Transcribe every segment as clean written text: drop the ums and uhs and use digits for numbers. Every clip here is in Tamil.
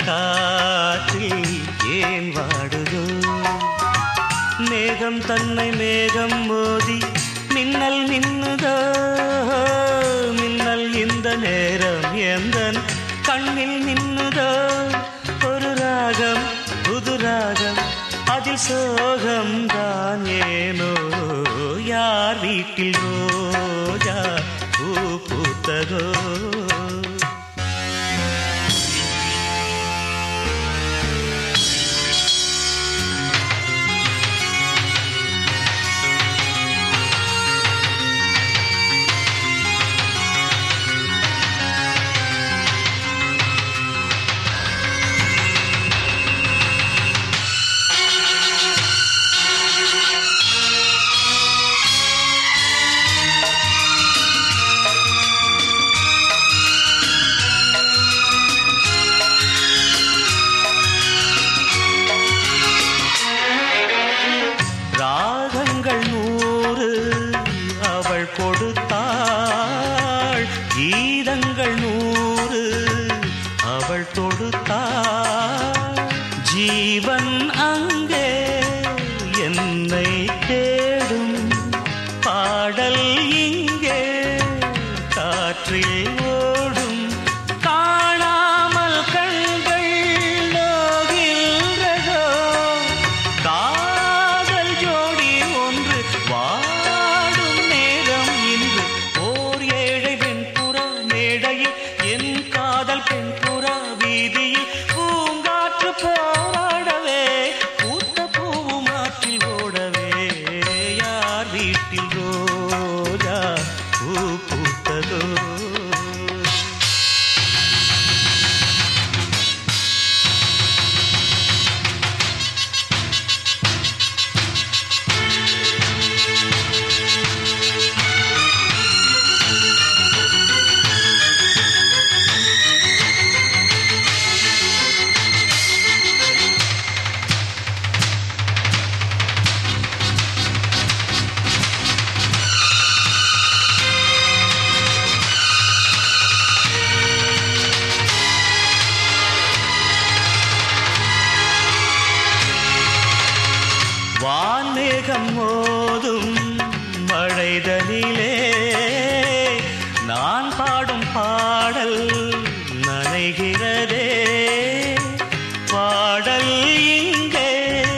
காற்றில் ஏன் வாடுதோ மேகம் தன்னை மேகம் மோதி மின்னல் மின்னுதோ மின்னல் இந்த நேரம் எந்தன் கண்ணில் மின்னுதோ ஒரு ராகம் புது ராகம் அதில் சோகம் தான் ஏனோ யார் வீட்டில் ரோஜா பூ பூத்ததோ கொடுத்தாள் கீதங்கள் 100 அவள் தொடுத்தாள் ஜீவன் அங்கே என்னை தேடும் பாடல் இங்கே காற்றில் ஓடும் காணாமல் கண்கள் நோகின்றதோ காதல் ஜோடி ஒன்று என் காதல் பெண் புறா வீதியில் பூங்காற்று போராடவே பூத்த பூவும் ஆற்றில் ஓடவே யார் வீட்டில் ரோஜா பூ பூத்ததோ வான்மேகம் மோதும் மழைதனிலே நான் பாடும் பாடல் நனைகிறதே பாடல் இங்கே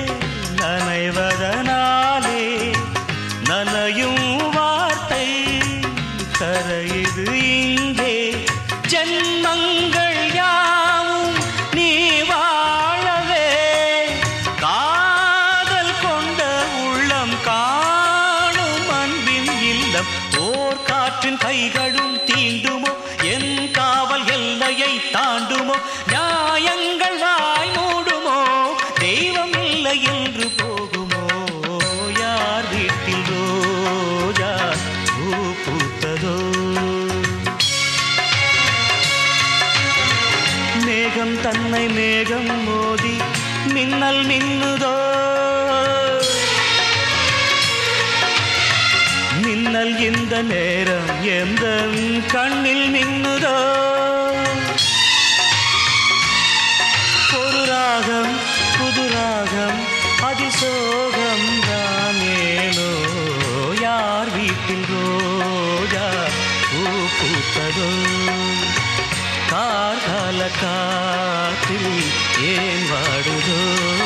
நனைவதனாலே நனையும் வார்த்தை கரையுது இங்கே ஜென்மங்கள் யாவும் நீ வாழவே காணும் அன்பின் இல்லம் ஓர் காற்றின் கைகளும் தீண்டுமோ என் காவல் எல்லையை தாண்டுமோ நியாயங்கள் வாய் மூடுமோ தெய்வம் இல்லை என்று போகுமோ யார் வீட்டில் ரோஜா பூ பூத்ததோ மேகம் தன்னை மேகம் மோதி மின்னல் மின்னுதோ மின்னல் இந்த நேரம் எந்த கண்ணில் மின்னுதோ ஒரு ராகம் புது ராகம் அதில் சோகம் தான் ஏனோ யார் வீட்டில் ரோஜா பூ பூத்ததோ கார்கால காற்றில் ஏன் வாடுதோ